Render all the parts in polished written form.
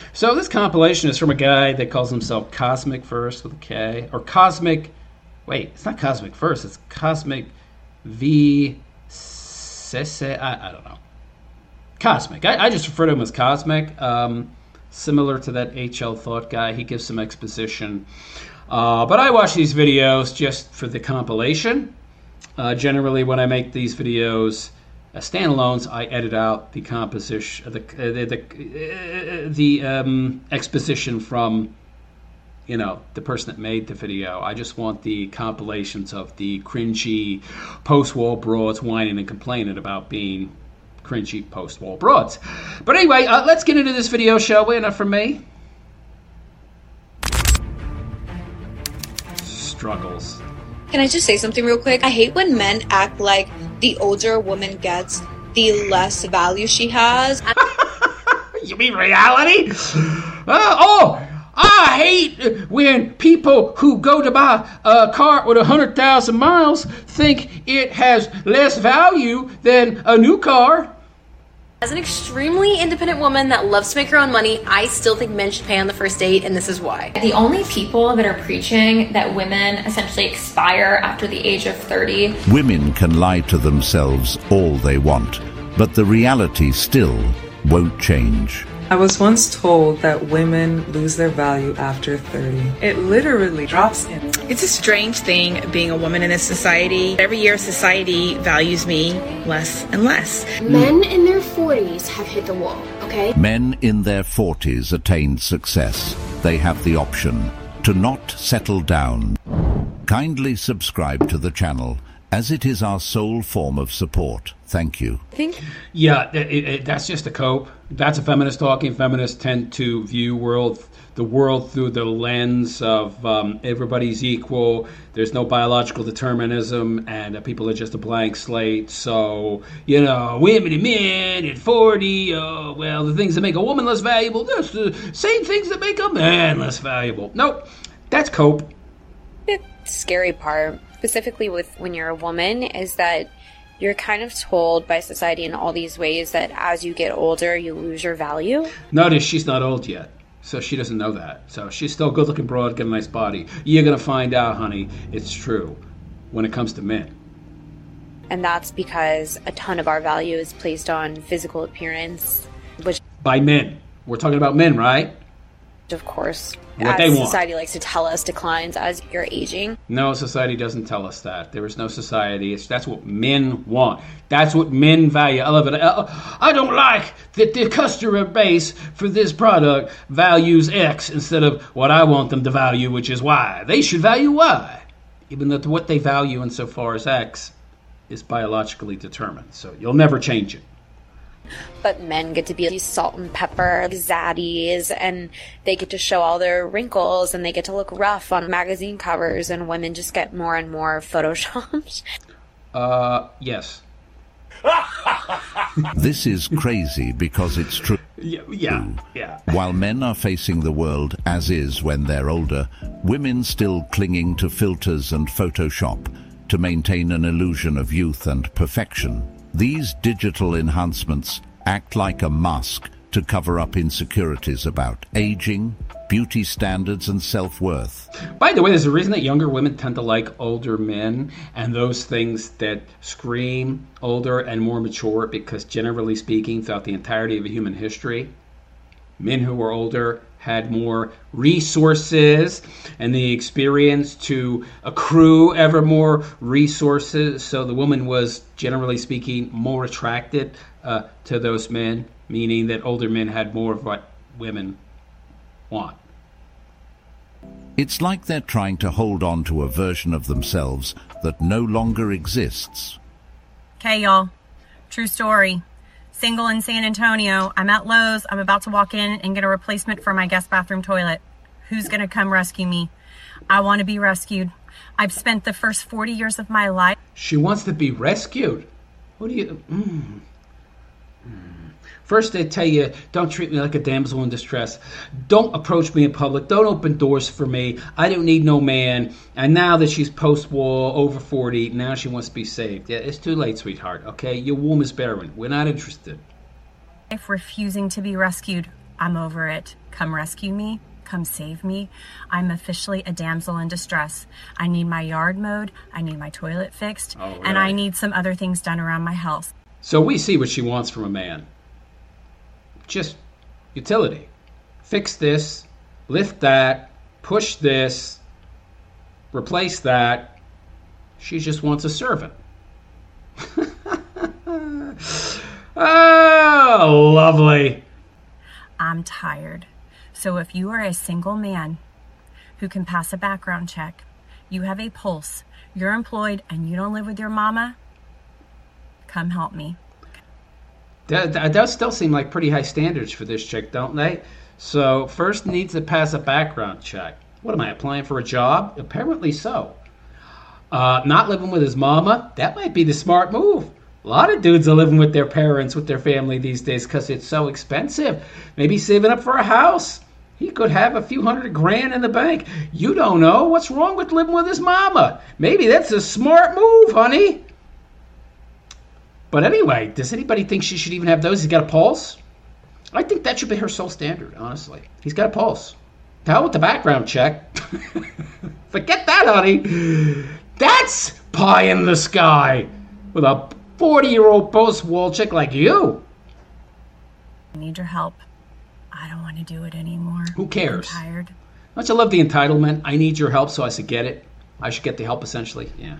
So this compilation is from a guy that calls himself Cosmic Verse with a K, or Cosmic. Wait, it's not Cosmic Verse. It's Cosmic V. I don't know. Cosmic. I just refer to him as Cosmic. Similar to that HL Thought guy, he gives some exposition. But I watch these videos just for the compilation. Generally, when I make these videos standalones, I edit out the composition, the exposition from, the person that made the video. I just want the compilations of the cringy post-wall broads whining and complaining about being cringy post-wall broads. But anyway, let's get into this video, shall we? Enough from me. Struggles. Can I just say something real quick? I hate when men act like the older a woman gets, the less value she has. You mean reality? I hate when people who go to buy a car with 100,000 miles think it has less value than a new car. As an extremely independent woman that loves to make her own money, I still think men should pay on the first date, and this is why. The only people that are preaching that women essentially expire after the age of 30. Women can lie to themselves all they want, but the reality still won't change. I was once told that women lose their value after 30. It literally drops in. It's a strange thing being a woman in this society. Every year society values me less and less. Men in their 40s have hit the wall, okay? Men in their 40s attained success. They have the option to not settle down. Kindly subscribe to the channel, as it is our sole form of support. Thank you. Yeah, that's just a cope. That's a feminist talking. Feminists tend to view the world through the lens of everybody's equal. There's no biological determinism, and people are just a blank slate. So, women and men at 40, the things that make a woman less valuable, that's the same things that make a man less valuable. Nope, that's cope. The scary part, specifically with when you're a woman, is that you're kind of told by society in all these ways that as you get older, you lose your value. Notice she's not old yet, so she doesn't know that. So she's still good-looking broad, got a nice body. You're going to find out, honey, it's true when it comes to men. And that's because a ton of our value is placed on physical appearance, which... By men. We're talking about men, right? Of course, what they want. Society likes to tell us declines as you're aging. No, society doesn't tell us that. There is no society. That's what men want. That's what men value. I love it. I don't like that the customer base for this product values X instead of what I want them to value, which is Y. They should value Y, even though what they value insofar as X is biologically determined. So you'll never change it. But men get to be these salt and pepper zaddies, and they get to show all their wrinkles, and they get to look rough on magazine covers, and women just get more and more photoshopped. Yes. This is crazy because it's true. Yeah. While men are facing the world as is when they're older, women still clinging to filters and Photoshop to maintain an illusion of youth and perfection. These digital enhancements act like a mask to cover up insecurities about aging, beauty standards, and self-worth. By the way, there's a reason that younger women tend to like older men and those things that scream older and more mature, because generally speaking, throughout the entirety of human history, men who were older had more resources and the experience to accrue ever more resources. So the woman was, generally speaking, more attracted to those men, meaning that older men had more of what women want. It's like they're trying to hold on to a version of themselves that no longer exists. Okay, y'all. True story. Single in San Antonio. I'm at Lowe's. I'm about to walk in and get a replacement for my guest bathroom toilet. Who's going to come rescue me? I want to be rescued. I've spent the first 40 years of my life. She wants to be rescued. What do you... First they tell you, don't treat me like a damsel in distress. Don't approach me in public. Don't open doors for me. I don't need no man. And now that she's post-war, over 40, now she wants to be saved. Yeah, it's too late, sweetheart, okay? Your womb is barren. We're not interested. Refusing to be rescued. I'm over it. Come rescue me. Come save me. I'm officially a damsel in distress. I need my yard mowed. I need my toilet fixed. Oh, really? And I need some other things done around my house. So we see what she wants from a man. Just utility. Fix this, lift that, push this, replace that. She just wants a servant. Oh, lovely. I'm tired. So if you are a single man who can pass a background check, you have a pulse, you're employed, and you don't live with your mama, come help me. That does still seem like pretty high standards for this chick, don't they? So first needs to pass a background check. What am I, applying for a job? Apparently so. Not living with his mama? That might be the smart move. A lot of dudes are living with their parents, with their family these days because it's so expensive. Maybe saving up for a house. He could have a few $100,000 in the bank. You don't know. What's wrong with living with his mama? Maybe that's a smart move, honey. But anyway, does anybody think she should even have those? He's got a pulse? I think that should be her sole standard, honestly. He's got a pulse. To hell with the background check. Forget that, honey. That's pie in the sky with a 40-year-old post-wall chick like you. I need your help. I don't want to do it anymore. Who cares? I'm tired. Don't you love the entitlement? I need your help so I should get it. I should get the help, essentially. Yeah.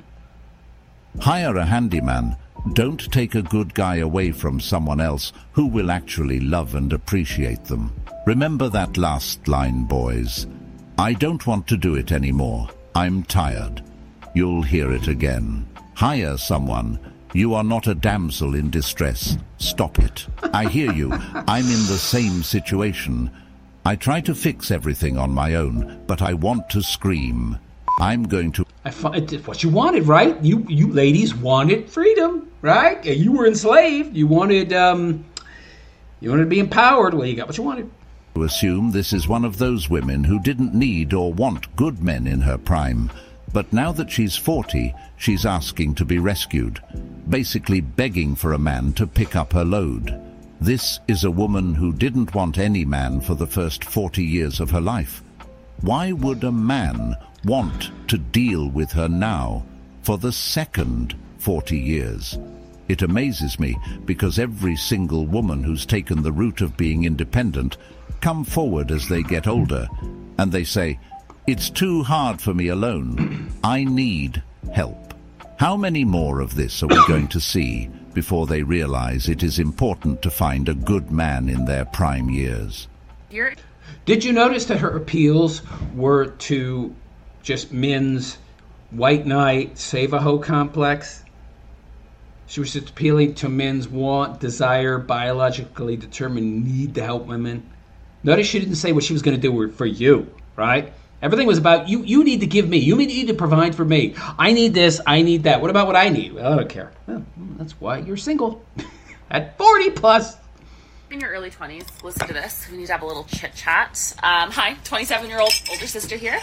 Hire a handyman. Don't take a good guy away from someone else who will actually love and appreciate them. Remember that last line, boys. I don't want to do it anymore. I'm tired. You'll hear it again. Hire someone. You are not a damsel in distress. Stop it. I hear you. I'm in the same situation. I try to fix everything on my own, but I want to scream. I'm going to... what you wanted, right? You ladies wanted freedom, right? You were enslaved. You wanted to be empowered. Well, you got what you wanted. To assume this is one of those women who didn't need or want good men in her prime. But now that she's 40, she's asking to be rescued, basically begging for a man to pick up her load. This is a woman who didn't want any man for the first 40 years of her life. Why would a man want to deal with her now for the second 40 years? It amazes me because every single woman who's taken the route of being independent come forward as they get older and they say, "It's too hard for me alone. I need help." How many more of this are we going to see before they realize it is important to find a good man in their prime years? Did you notice that her appeals were to just men's white knight, save-a-hoe complex? She was just appealing to men's want, desire, biologically determined need to help women. Notice she didn't say what she was going to do for you, right? Everything was about you. You need to give me. You need to provide for me. I need this. I need that. What about what I need? Well, I don't care. Well, that's why you're single. At 40 plus. In your early 20s, listen to this. We need to have a little chit chat. Hi, 27-year-old older sister here.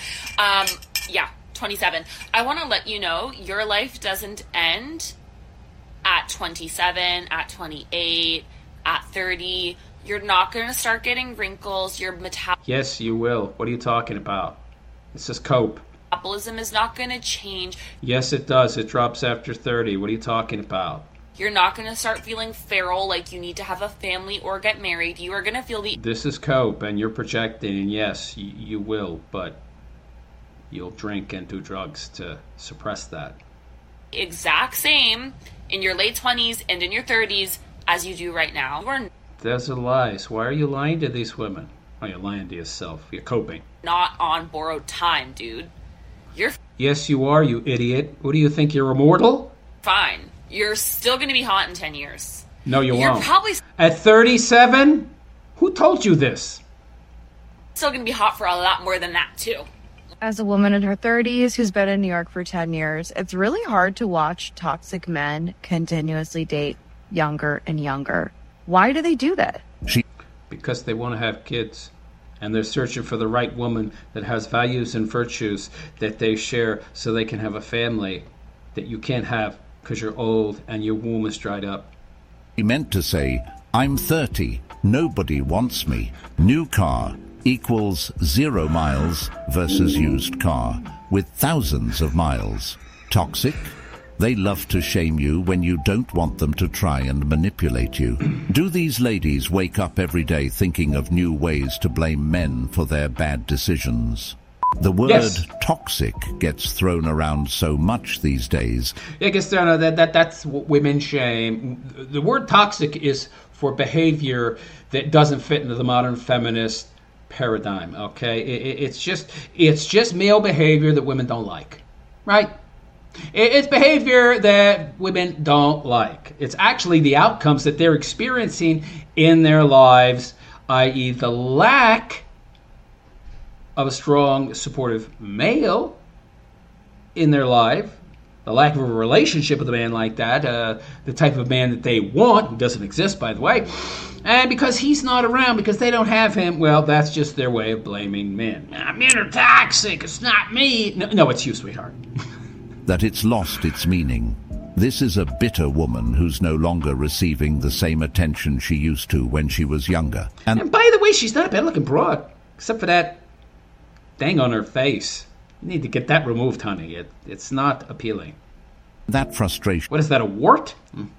27. I want to let you know your life doesn't end at 27, at 28, at 30. You're not going to start getting wrinkles. Your Yes, you will. What are you talking about? It's just cope. metabolism is not going to change. Yes, it does. It drops after 30. What are you talking about? You're not going to start feeling feral like you need to have a family or get married. You are going to feel the... This is cope, and you're projecting, and yes, you will, but you'll drink and do drugs to suppress that. exact same in your late 20s and in your 30s as you do right now. You're Those are lies. Why are you lying to these women? Oh, you're lying to yourself. You're coping. not on borrowed time, dude. You're Yes, you are, you idiot. What do you think, you're immortal? fine. You're still going to be hot in 10 years. No, you You're won't. probably At 37? Who told you this? still going to be hot for a lot more than that, too. As a woman in her 30s who's been in New York for 10 years, it's really hard to watch toxic men continuously date younger and younger. Why do they do that? Because they want to have kids. And they're searching for the right woman that has values and virtues that they share so they can have a family that you can't have because you're old and your womb is dried up. He meant to say, I'm 30. Nobody wants me. New car equals 0 miles versus used car with thousands of miles. Toxic? They love to shame you when you don't want them to try and manipulate you. Do these ladies wake up every day thinking of new ways to blame men for their bad decisions? The word toxic gets thrown around so much these days. Yeah, I guess that's what women shame. The word toxic is for behavior that doesn't fit into the modern feminist paradigm. Okay, it's just male behavior that women don't like, right? It's behavior that women don't like. It's actually the outcomes that they're experiencing in their lives, i.e. the lack of a strong, supportive male in their life, the lack of a relationship with a man like that, the type of man that they want, who doesn't exist, by the way, and because he's not around, because they don't have him, well, that's just their way of blaming men. Men are toxic, it's not me. No, it's you, sweetheart. That it's lost its meaning. This is a bitter woman who's no longer receiving the same attention she used to when she was younger. And by the way, she's not a bad-looking broad, except for that thing on her face. You need to get that removed, honey. It's not appealing. That frustration... What is that, a wart?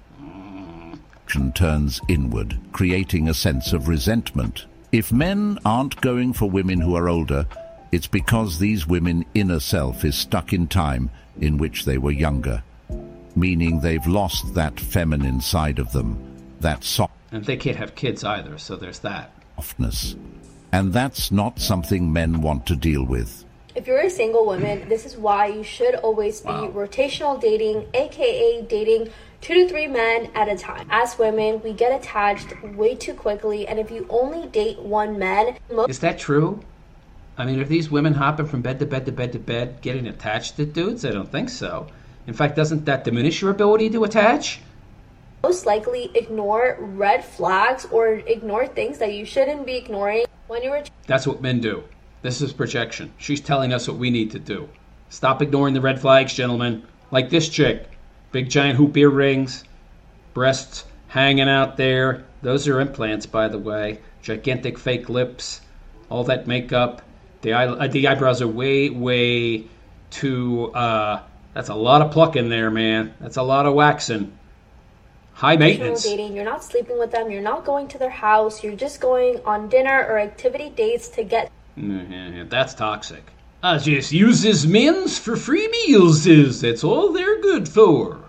...turns inward, creating a sense of resentment. If men aren't going for women who are older, it's because these women's inner self is stuck in time in which they were younger, meaning they've lost that feminine side of them, that soft... And they can't have kids either, so there's that. ...softness. And that's not something men want to deal with. If you're a single woman, this is why you should always be rotational dating, aka dating 2 to 3 men at a time. As women, we get attached way too quickly, and if you only date one man... Is that true? I mean, are these women hopping from bed to bed to bed to bed, getting attached to dudes? I don't think so. In fact, doesn't that diminish your ability to attach? Most likely ignore red flags or ignore things that you shouldn't be ignoring when you're... That's what men do. This is projection. She's telling us what we need to do. Stop ignoring the red flags, gentlemen. Like this chick. Big giant hoop earrings, breasts hanging out there. Those are implants, by the way. Gigantic fake lips, all that makeup. The eyebrows are way too... that's a lot of pluck in there, man. That's a lot of waxing. High maintenance. Dating, you're not sleeping with them. You're not going to their house. You're just going on dinner or activity dates to get... That's toxic. I just uses men's for free meals. That's all they're good for.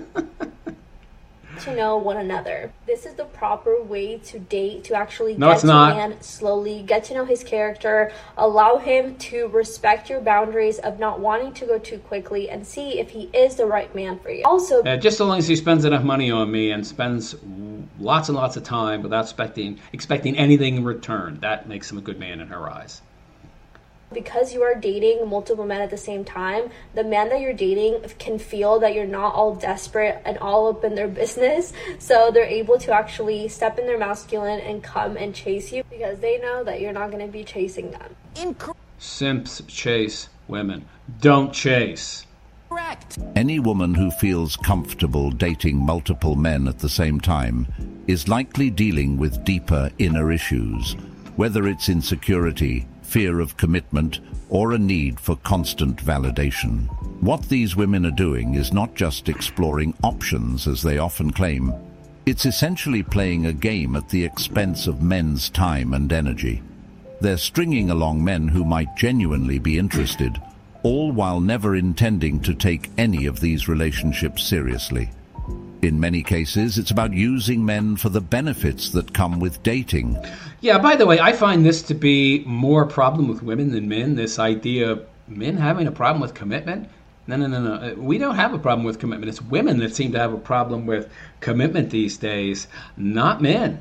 To know one another. This is the proper way to date, to actually get to a man slowly, get to know his character, allow him to respect your boundaries of not wanting to go too quickly, and see if he is the right man for you. Also, just so long as he spends enough money on me and spends lots and lots of time without expecting anything in return, that makes him a good man in her eyes. Because you are dating multiple men at the same time, the man that you're dating can feel that you're not all desperate and all up in their business. So they're able to actually step in their masculine and come and chase you because they know that you're not going to be chasing them. Simps chase women. Don't chase. Correct. Any woman who feels comfortable dating multiple men at the same time is likely dealing with deeper inner issues, whether it's insecurity, fear of commitment, or a need for constant validation. What these women are doing is not just exploring options, as they often claim. It's essentially playing a game at the expense of men's time and energy. They're stringing along men who might genuinely be interested, all while never intending to take any of these relationships seriously. In many cases, it's about using men for the benefits that come with dating. Yeah, by the way, I find this to be more a problem with women than men, this idea of men having a problem with commitment. No. We don't have a problem with commitment. It's women that seem to have a problem with commitment these days, not men.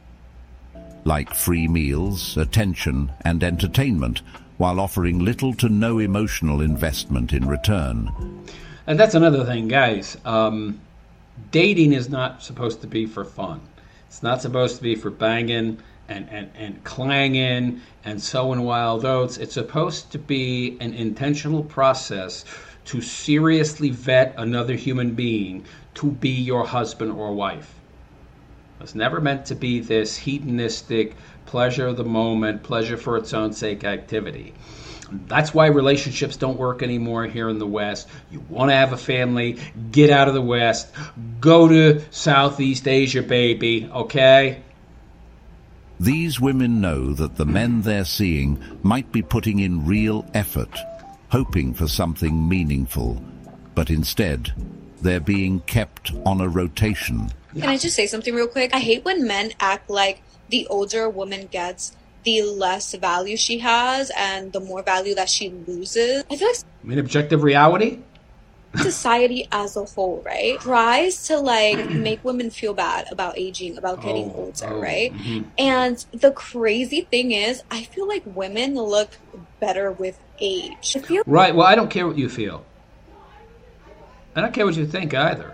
Like free meals, attention, and entertainment, while offering little to no emotional investment in return. And that's another thing, guys. Dating is not supposed to be for fun. It's not supposed to be for banging and clanging and sowing wild oats. It's supposed to be an intentional process to seriously vet another human being to be your husband or wife. It's never meant to be this hedonistic, pleasure of the moment, pleasure for its own sake activity. That's why relationships don't work anymore here in the West. You want to have a family, get out of the West, go to Southeast Asia, baby, okay? These women know that the men they're seeing might be putting in real effort, hoping for something meaningful, but instead, they're being kept on a rotation. Can I just say something real quick? I hate when men act like the older a woman gets, the less value she has and the more value that she loses. I feel like I mean, objective reality? society as a whole, right, tries to like make women feel bad about aging, about getting older, right? Mm-hmm. And the crazy thing is, I feel like women look better with age. I feel Right, well, I don't care what you feel. I don't care what you think either.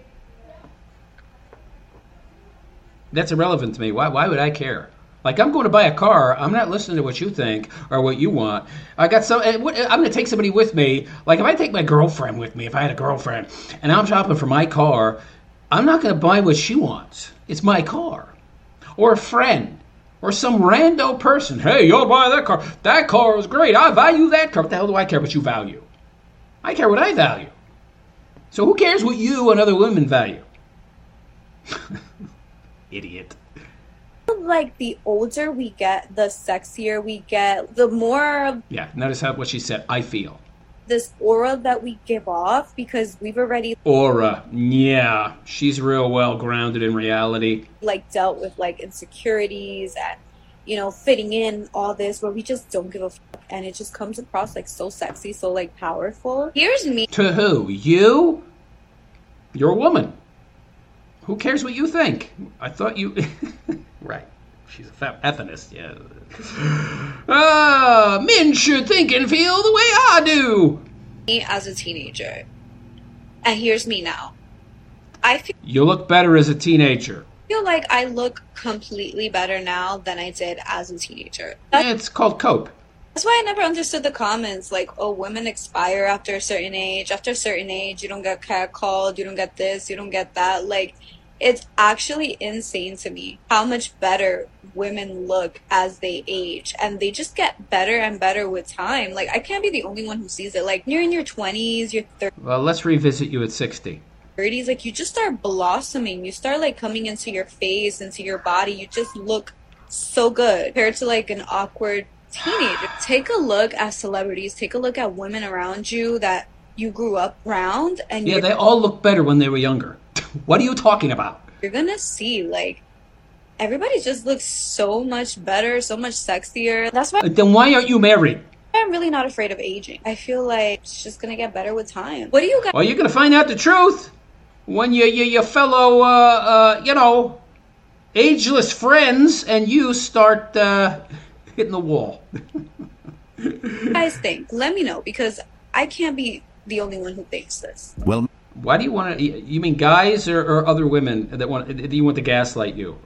That's irrelevant to me. Why would I care? Like, I'm going to buy a car. I'm not listening to what you think or what you want. I'm going to take somebody with me. Like, if I take my girlfriend with me, if I had a girlfriend, and I'm shopping for my car, I'm not going to buy what she wants. It's my car. Or a friend. Or some rando person. Hey, you'll buy that car. That car was great. I value that car. What the hell do I care what you value? I care what I value. So who cares what you and other women value? Idiot. like the older we get, the sexier we get, the more Yeah, notice what she said. I feel. This aura that we give off because we've already Aura. Yeah, she's real well grounded in reality. like dealt with like insecurities and, you know, fitting in all this where we just don't give a fuck and it just comes across like so sexy, so like powerful. Here's me. To who? You? You're a woman. Who cares what you think? I thought you... Right. She's a feminist, yeah. Men should think and feel the way I do. Me as a teenager. And here's me now. I You look better as a teenager. feel like I look completely better now than I did as a teenager. It's called cope. That's why I never understood the comments like, oh, women expire after a certain age. After a certain age, you don't get catcalled, you don't get this, you don't get that. Like, it's actually insane to me how much better women look as they age. And they just get better and better with time. Like, I can't be the only one who sees it. Like, you're in your 20s, your 30s. Well, let's revisit you at 60. Like, you just start blossoming. You start, like, coming into your face, into your body. You just look so good compared to, like, an awkward teenager. Take a look at celebrities. Take a look at women around you that you grew up around. And Yeah, they all look better when they were younger. What are you talking about? You're gonna see, like, everybody just looks so much better, so much sexier. That's why Then why aren't you married? I'm really not afraid of aging. I feel like it's just gonna get better with time. What do you guys... Well, you're going to find out the truth when your fellow, ageless friends and you start hitting the wall. guys think? Let me know, because I can't be the only one who thinks this. Well, why do you want to? You mean guys or other women that you want to gaslight you?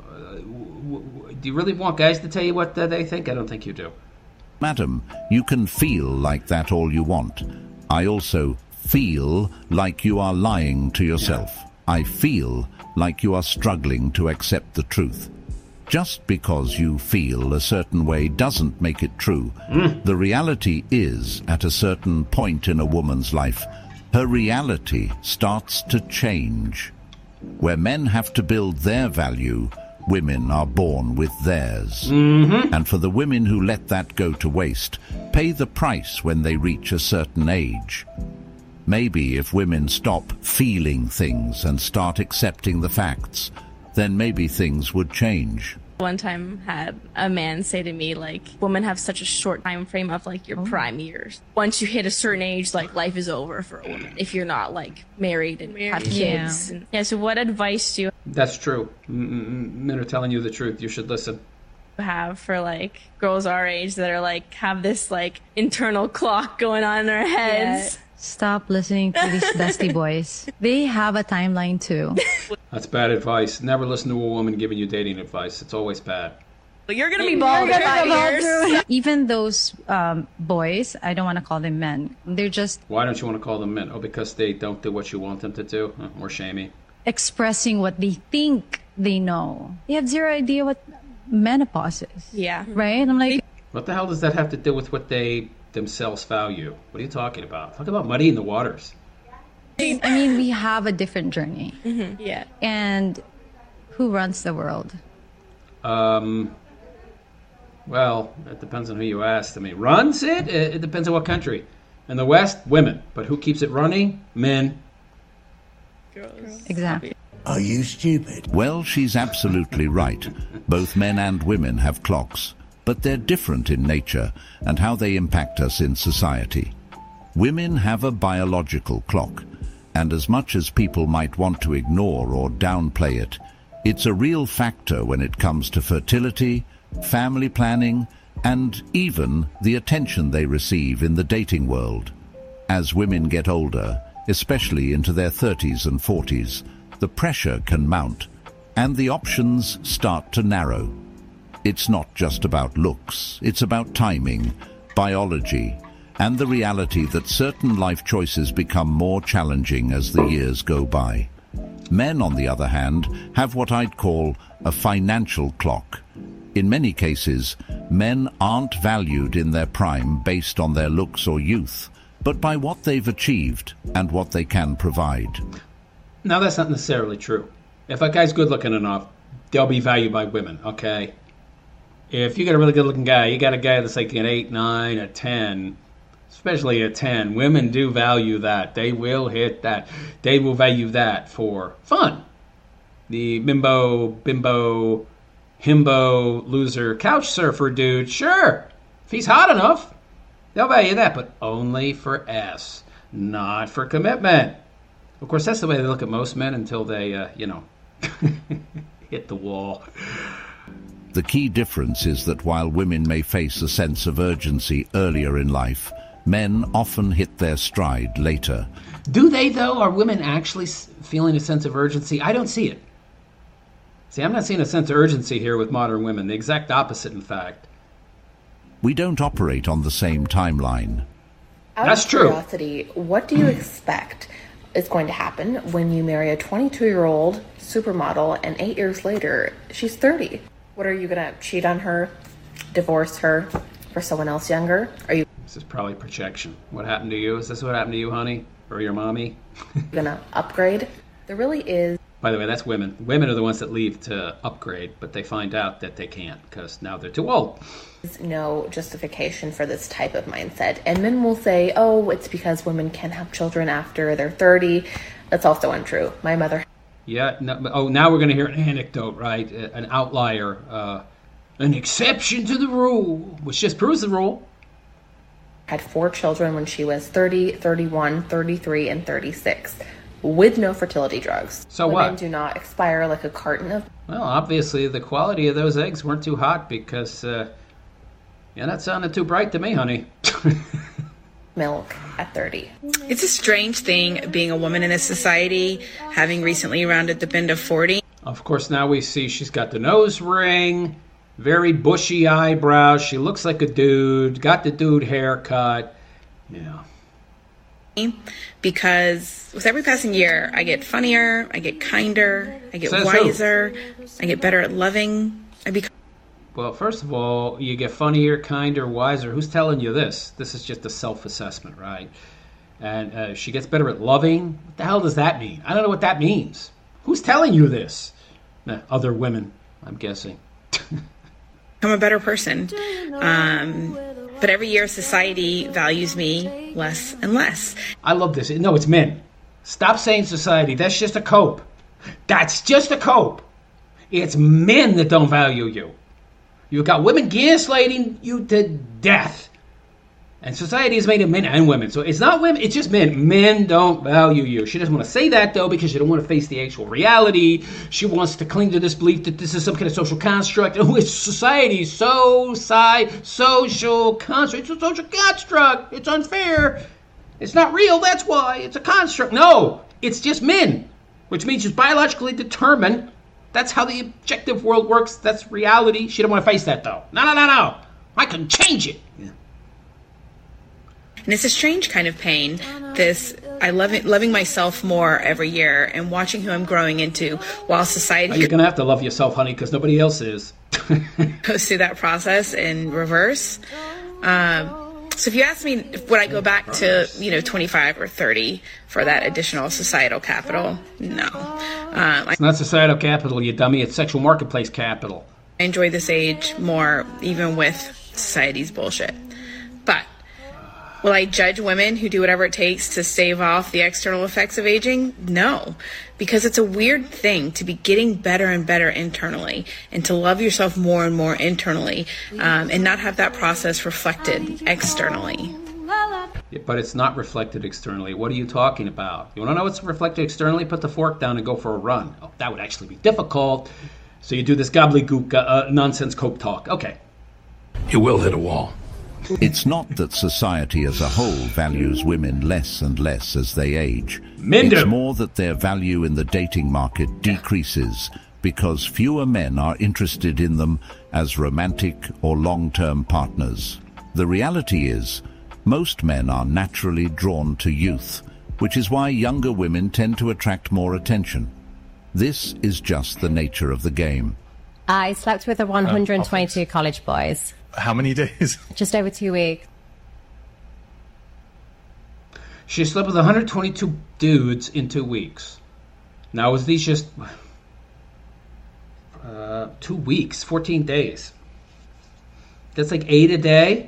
Do you really want guys to tell you what they think? I don't think you do. Madam, you can feel like that all you want. I also feel like you are lying to yourself. Yeah. I feel like you are struggling to accept the truth. Just because you feel a certain way doesn't make it true. The reality is, at a certain point in a woman's life, her reality starts to change. Where men have to build their value, women are born with theirs. And for the women who let that go to waste, pay the price when they reach a certain age. Maybe if women stop feeling things and start accepting the facts, then maybe things would change. One time had a man say to me, like, women have such a short time frame of, like, your prime years. Once you hit a certain age, like, life is over for a woman if you're not, like, married and have kids. Yeah, so what advice do you That's true. Men are telling you the truth. You should listen. have for, like, girls our age that are, like, have this, like, internal clock going on in their heads? Stop listening to these bestie boys. They have a timeline too. That's bad advice. Never listen to a woman giving you dating advice. It's always bad. You're gonna be bald in 5 years. Even those boys, I don't want to call them men. They're just... Why don't you want to call them men? Oh, because they don't do what you want them to do? Or shamey. expressing what they think they know. They have zero idea what menopause is. Yeah. Right? I'm like, what the hell does that have to do with what they themselves value? What are you talking about? Talk about muddying the waters. I mean, we have a different journey. Mm-hmm. Yeah. And who runs the world? Well, it depends on who you ask. I mean, runs it? It depends on what country. In the West, women. But who keeps it running? Men. Girls. Exactly. Are you stupid? Well, she's absolutely right. Both men and women have clocks, but they're different in nature and how they impact us in society. Women have a biological clock, and as much as people might want to ignore or downplay it, it's a real factor when it comes to fertility, family planning, and even the attention they receive in the dating world. As women get older, especially into their 30s and 40s, the pressure can mount, and the options start to narrow. It's not just about looks, it's about timing, biology, and the reality that certain life choices become more challenging as the years go by. Men, on the other hand, have what I'd call a financial clock. In many cases, men aren't valued in their prime based on their looks or youth, but by what they've achieved and what they can provide. Now, that's not necessarily true. If a guy's good-looking enough, they'll be valued by women, okay? If you got a really good-looking guy, you got a guy that's like an 8, 9, a 10, especially a 10. Women do value that. They will hit that. They will value that for fun. The bimbo, himbo, loser, couch surfer dude, sure. If he's hot enough, they'll value that, but only for S, not for commitment. Of course, that's the way they look at most men until they, hit the wall. The key difference is that while women may face a sense of urgency earlier in life, men often hit their stride later. Do they, though? Are women actually feeling a sense of urgency? I don't see it. See, I'm not seeing a sense of urgency here with modern women. The exact opposite, in fact. We don't operate on the same timeline. That's true. Out of curiosity, what do you expect is going to happen when you marry a 22-year-old supermodel and 8 years later she's 30? What are you going to cheat on her, divorce her for someone else younger? Are you This is probably projection. What happened to you? Is this what happened to you, honey? Or your mommy? going to upgrade? There really is. By the way, that's women. Women are the ones that leave to upgrade, but they find out that they can't because now they're too old. There's no justification for this type of mindset. And men will say, oh, it's because women can't have children after they're 30. That's also untrue. My mother... Yeah. No, now we're going to hear an anecdote, right? An outlier. An exception to the rule, which just proves the rule. Had 4 children when she was 30, 31, 33, and 36. With no fertility drugs. So Women what? do not expire like a carton of... Well, obviously the quality of those eggs weren't too hot because... Yeah, that sounded too bright to me, honey. milk at 30. It's a strange thing being a woman in this society, having recently rounded the bend of 40. Of course, now we see she's got the nose ring, very bushy eyebrows. She looks like a dude, got the dude haircut. Yeah. Because with every passing year, I get funnier, I get kinder, I get Says wiser, I get better at loving. Well, first of all, you get funnier, kinder, wiser. Who's telling you this? This is just a self-assessment, right? And she gets better at loving. What the hell does that mean? I don't know what that means. Who's telling you this? Other women, I'm guessing. I'm a better person. But every year society values me less and less. I love this. No, it's men. Stop saying society. That's just a cope. That's just a cope. It's men that don't value you. You've got women gaslighting you to death. And society has made it men and women. So it's not women, it's just men. Men don't value you. She doesn't want to say that, though, because she don't want to face the actual reality. She wants to cling to this belief that this is some kind of social construct. Oh, it's society. Social construct. It's a social construct. It's unfair. It's not real. That's why. It's a construct. No, it's just men, which means it's biologically determined. That's how the objective world works. That's reality. She don't want to face that, though. No. I can change it. Yeah. And it's a strange kind of pain, this loving myself more every year and watching who I'm growing into while society... You're going to have to love yourself, honey, because nobody else is. Goes through that process in reverse. So if you ask me, would I go back to, 25 or 30 for that additional societal capital? No. It's not societal capital, you dummy. It's sexual marketplace capital. I enjoy this age more, even with society's bullshit. But will I judge women who do whatever it takes to stave off the external effects of aging? No, because it's a weird thing to be getting better and better internally and to love yourself more and more internally and not have that process reflected externally. Yeah, but it's not reflected externally. What are you talking about? You want to know what's reflected externally? Put the fork down and go for a run. Oh, that would actually be difficult. So you do this gobbledygook nonsense coke talk. Okay. You will hit a wall. It's not that society as a whole values women less and less as they age. It's more that their value in the dating market decreases because fewer men are interested in them as romantic or long-term partners. The reality is, most men are naturally drawn to youth, which is why younger women tend to attract more attention. This is just the nature of the game. I slept with 122 college boys. How many days? Just over 2 weeks. She slept with 122 dudes in 2 weeks. Now, was these just 2 weeks, 14 days? That's like 8 a day?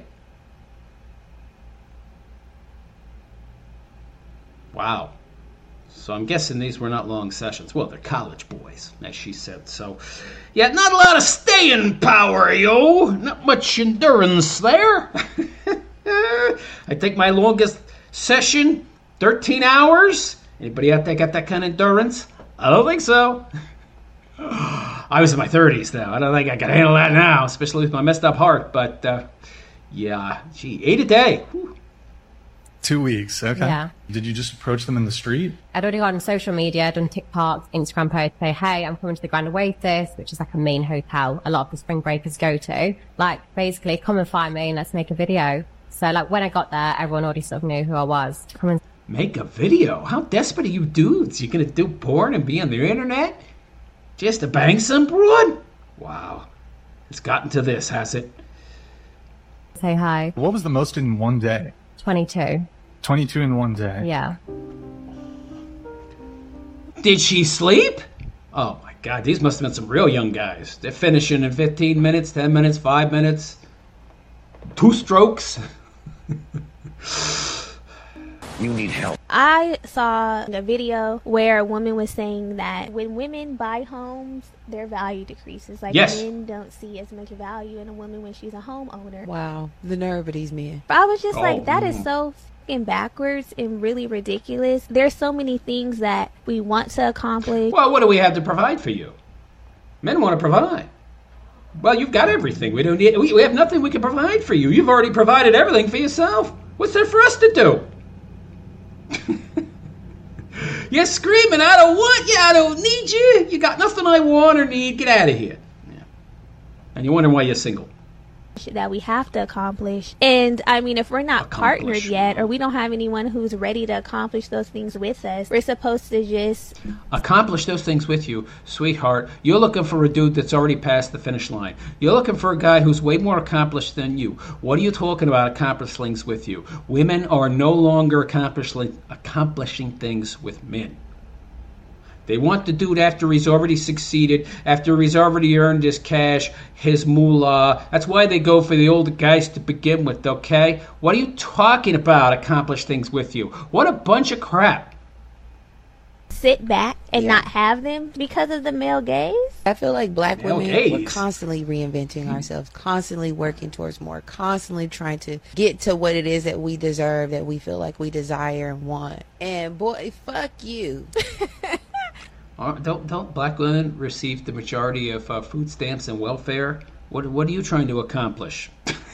Wow. So I'm guessing these were not long sessions. Well, they're college boys, as she said. So, yeah, not a lot of staying power, yo. Not much endurance there. I think my longest session, 13 hours. Anybody out there got that kind of endurance? I don't think so. I was in my 30s, though. I don't think I can handle that now, especially with my messed up heart. But, yeah, gee, 8 a day. Whew. 2 weeks, okay. Yeah. Did you just approach them in the street? I'd already gone on social media, done TikTok, Instagram posts, say, hey, I'm coming to the Grand Oasis, which is like a main hotel a lot of the spring breakers go to. Like, basically, come and find me and let's make a video. So, like, when I got there, everyone already sort of knew who I was. Come and make a video? How desperate are you dudes? You gonna do porn and be on the internet? Just to bang some broad? Wow. It's gotten to this, has it? say hi. What was the most in one day? 22. 22 in one day. Yeah. Did she sleep? Oh my God, these must have been some real young guys. They're finishing in 15 minutes, 10 minutes, 5 minutes. 2 strokes. You need help. I saw a video where a woman was saying that when women buy homes, their value decreases. Like, yes. Men don't see as much value in a woman when she's a homeowner. Wow, the nerve of these men. But I was just like, that is so fucking backwards and really ridiculous. There's so many things that we want to accomplish. Well, what do we have to provide for you? Men want to provide. Well, you've got everything. We don't need. We have nothing we can provide for you. You've already provided everything for yourself. What's there for us to do? You're screaming, I don't want you, I don't need you. You got nothing I want or need. Get out of here. Yeah. And you're wondering why you're single. That we have to accomplish. And I mean, if we're not partnered yet, or we don't have anyone who's ready to accomplish those things with us, we're supposed to just accomplish those things with you, sweetheart. You're looking for a dude that's already passed the finish line. You're looking for a guy who's way more accomplished than you. What are you talking about accomplishing things with you? Women are no longer accomplishing things with men. They want the dude after he's already succeeded, after he's already earned his cash, his moolah. That's why they go for the older guys to begin with, okay? What are you talking about, accomplish things with you? What a bunch of crap. Sit back and not have them because of the male gaze? I feel like black Male women, gaze. we're constantly reinventing ourselves, constantly working towards more, constantly trying to get to what it is that we deserve, that we feel like we desire and want. And boy, fuck you. Don't black women receive the majority of food stamps and welfare? What are you trying to accomplish?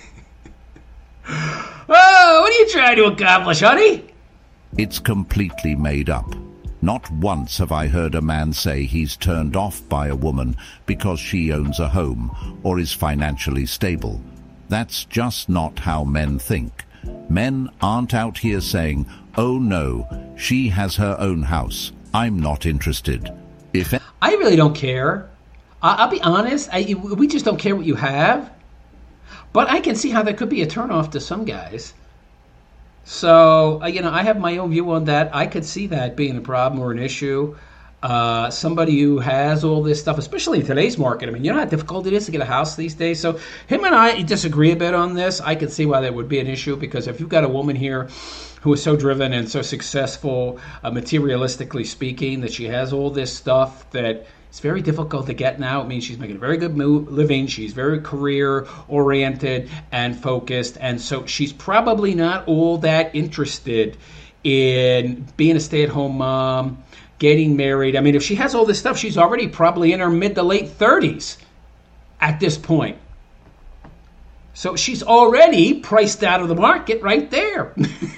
Oh, what are you trying to accomplish, honey? It's completely made up. Not once have I heard a man say he's turned off by a woman because she owns a home or is financially stable. That's just not how men think. Men aren't out here saying, "Oh no, she has her own house. I'm not interested." I really don't care. I'll be honest. We just don't care what you have. But I can see how that could be a turnoff to some guys. So, I have my own view on that. I could see that being a problem or an issue. Somebody who has all this stuff, especially in today's market. I mean, you know how difficult it is to get a house these days? So him and I disagree a bit on this. I can see why that would be an issue, because if you've got a woman here who is so driven and so successful, materialistically speaking, that she has all this stuff that it's very difficult to get now. It means she's making a very good living. She's very career-oriented and focused. And so she's probably not all that interested in being a stay-at-home mom, getting married. I mean, if she has all this stuff, she's already probably in her mid to late 30s at this point. So she's already priced out of the market right there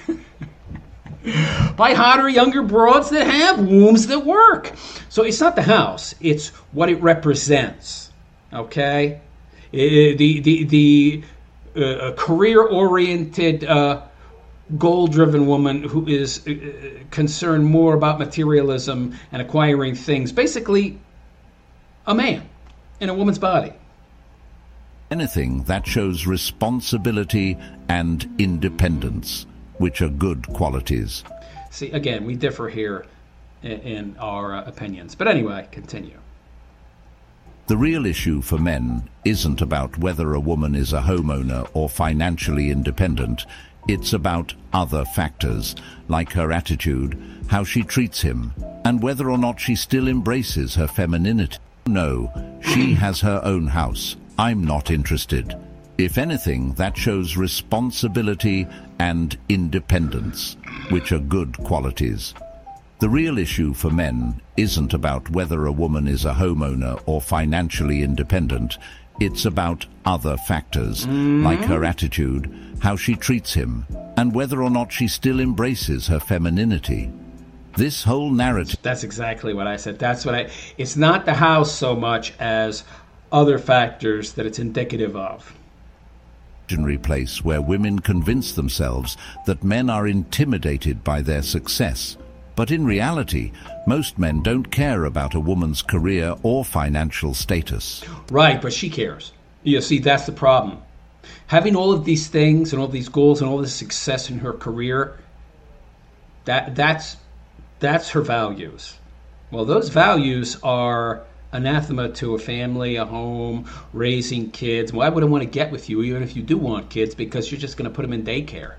by hotter, younger broads that have wombs that work. So it's not the house, it's what it represents, okay? The career-oriented, goal-driven woman who is concerned more about materialism and acquiring things. Basically, a man in a woman's body. Anything that shows responsibility and independence, which are good qualities. See, again, we differ here in our opinions. But anyway, continue. The real issue for men isn't about whether a woman is a homeowner or financially independent. It's about other factors, like her attitude, how she treats him, and whether or not she still embraces her femininity. No, she has her own house. I'm not interested. If anything, that shows responsibility and independence, which are good qualities. The real issue for men isn't about whether a woman is a homeowner or financially independent. It's about other factors, like her attitude, how she treats him, and whether or not she still embraces her femininity. This whole narrative... That's exactly what I said. It's not the house so much as other factors that it's indicative of. Place where women convince themselves that men are intimidated by their success. But in reality, most men don't care about a woman's career or financial status. Right, but she cares. You see, that's the problem. Having all of these things and all these goals and all this success in her career, that's her values. Well, those values are anathema to a family, a home, raising kids. Why would I want to get with you, even if you do want kids, because you're just going to put them in daycare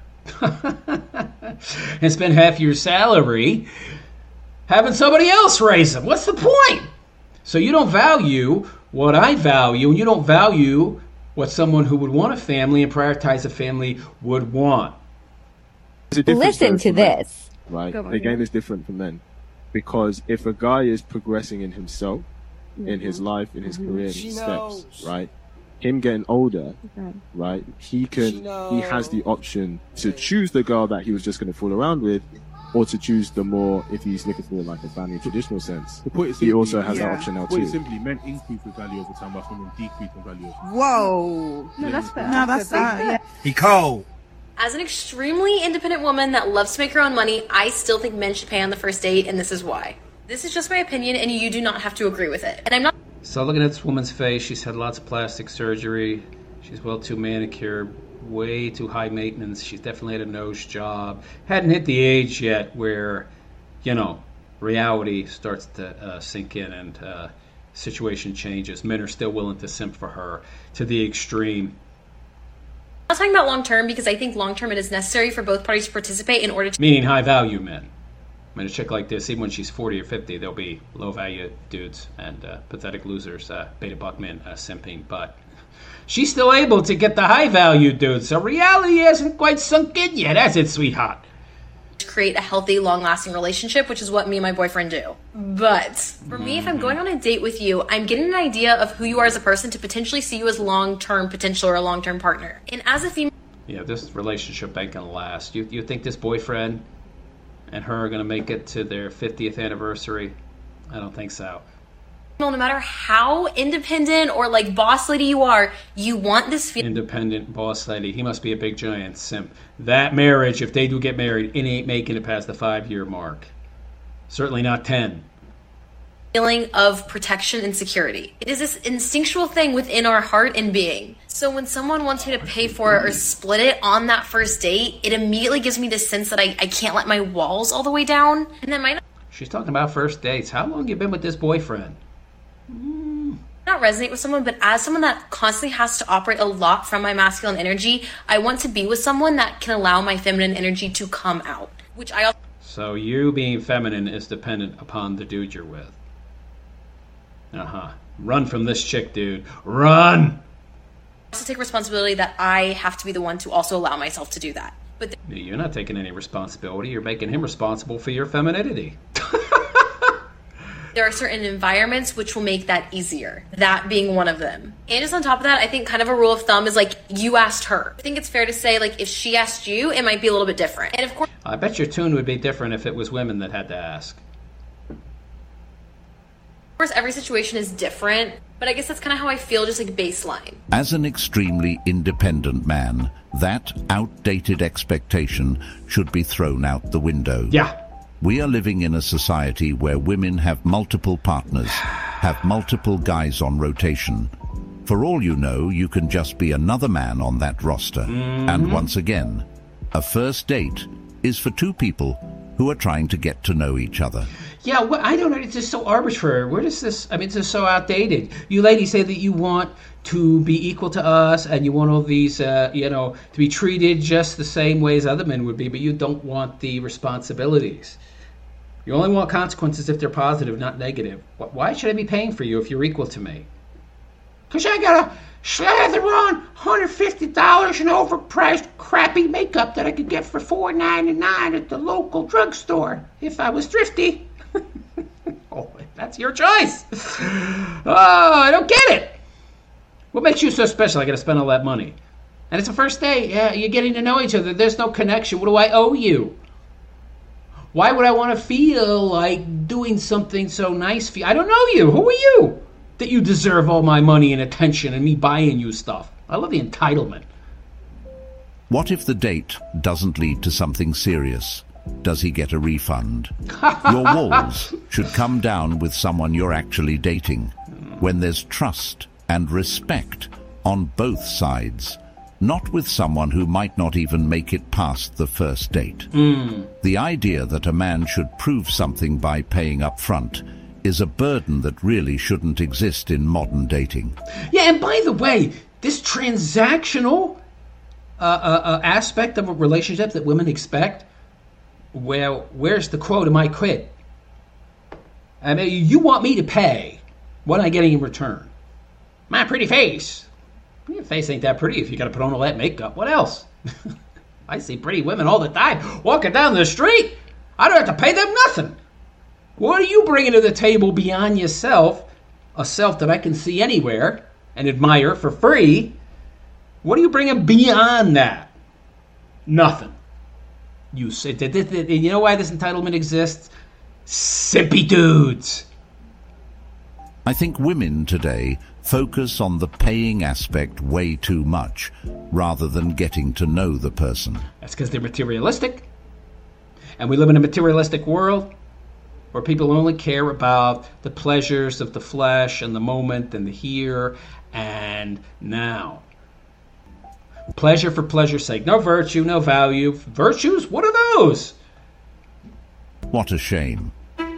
and spend half your salary having somebody else raise them? What's the point? So you don't value what I value, and you don't value what someone who would want a family and prioritize a family would want. Listen to this. Right? Again, it's different for men. Because if a guy is progressing in himself, in his life, in his career, in his steps, right? Him getting older, right? He has the option to choose the girl that he was just going to fool around with, or to choose the more, if he's looking for like a family traditional sense. He also has that option now too. Put it simply, men increase in value over time, while women decrease in value over time. Whoa! No, that's fair. No, that's yeah. He cold. As an extremely independent woman that loves to make her own money, I still think men should pay on the first date, and this is why. This is just my opinion, and you do not have to agree with it. And I'm not... So looking at this woman's face, she's had lots of plastic surgery. She's well too manicured, way too high maintenance. She's definitely had a nose job. Hadn't hit the age yet where, reality starts to sink in and situation changes. Men are still willing to simp for her to the extreme. I'm not talking about long-term, because I think long-term it is necessary for both parties to participate in order to... Meaning high-value men. I mean, a chick like this, even when she's 40 or 50, there'll be low-value dudes and pathetic losers, beta buck men simping. But she's still able to get the high-value dudes, so reality hasn't quite sunk in yet, has it, sweetheart? Create a healthy, long-lasting relationship, which is what me and my boyfriend do. But for me, if I'm going on a date with you, I'm getting an idea of who you are as a person to potentially see you as long-term potential or a long-term partner. And as a female... Yeah, this relationship ain't gonna last. You think this boyfriend and her are going to make it to their 50th anniversary? I don't think so. No matter how independent or like boss lady you are, you want this feeling. Independent boss lady. He must be a big giant simp. That marriage, if they do get married, it ain't making it past the 5-year mark. Certainly not 10. Feeling of protection and security. It is this instinctual thing within our heart and being. So when someone wants me to pay for it or split it on that first date, it immediately gives me this sense that I can't let my walls all the way down. And that might She's talking about first dates. How long you been with this boyfriend? not resonate with someone, but as someone that constantly has to operate a lot from my masculine energy, I want to be with someone that can allow my feminine energy to come out. Which I also... So you being feminine is dependent upon the dude you're with. Run from this chick, dude. Run! I also take responsibility that I have to be the one to also allow myself to do that. But you're not taking any responsibility. You're making him responsible for your femininity. there are certain environments which will make that easier. That being one of them. And just on top of that, I think kind of a rule of thumb is like, you asked her. I think it's fair to say, like, if she asked you, it might be a little bit different. And of course... I bet your tune would be different if it was women that had to ask. Of course, every situation is different, but I guess that's kind of how I feel, just like baseline. As an extremely independent man, that outdated expectation should be thrown out the window. Yeah. We are living in a society where women have multiple partners, have multiple guys on rotation. For all you know, you can just be another man on that roster. And once again, a first date is for two people who are trying to get to know each other. Yeah, I don't know. It's just so arbitrary. Where does this... I mean, it's just so outdated. You ladies say that you want to be equal to us and you want all these, to be treated just the same way as other men would be, but you don't want the responsibilities. You only want consequences if they're positive, not negative. Why should I be paying for you if you're equal to me? Because I got to slather on $150 in overpriced crappy makeup that I could get for $4.99 at the local drugstore if I was thrifty. Oh, that's your choice. Oh, I don't get it. What makes you so special? I got to spend all that money. And it's a first date. Yeah, you're getting to know each other. There's no connection. What do I owe you? Why would I want to feel like doing something so nice for you? I don't know you. Who are you? That you deserve all my money and attention and me buying you stuff. I love the entitlement. What if the date doesn't lead to something serious? Does he get a refund? Your walls should come down with someone you're actually dating, when there's trust and respect on both sides, not with someone who might not even make it past the first date. The idea that a man should prove something by paying up front is a burden that really shouldn't exist in modern dating. Yeah, and by the way, this transactional aspect of a relationship that women expect, well, where's the quote? Am I quit? I mean, you want me to pay. What am I getting in return? My pretty face. Your face ain't that pretty if you got to put on all that makeup. What else? I see pretty women all the time walking down the street. I don't have to pay them nothing. What are you bringing to the table beyond yourself? A self that I can see anywhere and admire for free. What are you bringing beyond that? Nothing. You say, you know why this entitlement exists? Simpy dudes. I think women today focus on the paying aspect way too much, rather than getting to know the person. That's because they're materialistic. And we live in a materialistic world where people only care about the pleasures of the flesh and the moment and the here and now. Pleasure for pleasure's sake. No virtue, no value. Virtues? What are those? What a shame.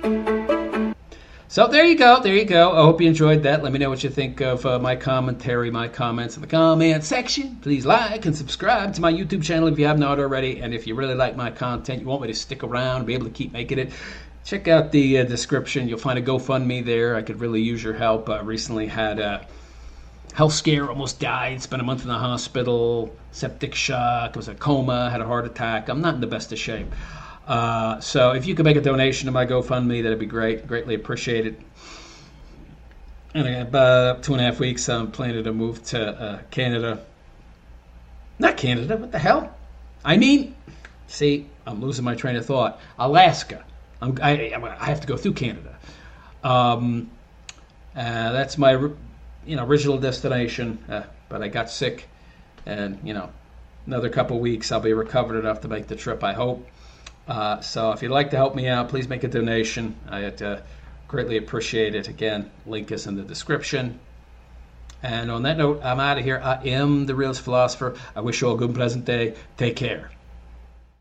So there you go. There you go. I hope you enjoyed that. Let me know what you think of my commentary, my comments in the comment section. Please like and subscribe to my YouTube channel if you have not already. And if you really like my content, you want me to stick around and be able to keep making it, check out the description. You'll find a GoFundMe there. I could really use your help. I recently had a health scare, almost died, spent a month in the hospital, septic shock, was a coma, had a heart attack. I'm not in the best of shape. So if you could make a donation to my GoFundMe, that'd be great. Greatly appreciated. And in about 2.5 weeks, I'm planning to move to Canada. Not Canada, what the hell? I mean, see, I'm losing my train of thought. Alaska. I have to go through Canada. And That's my original destination, but I got sick, and another couple weeks I'll be recovered enough to make the trip, I hope. So if you'd like to help me out, please make a donation. I'd greatly appreciate it. Again, link is in the description. And on that note, I'm out of here. I am the Realist Philosopher. I wish you all a good and pleasant day. Take care.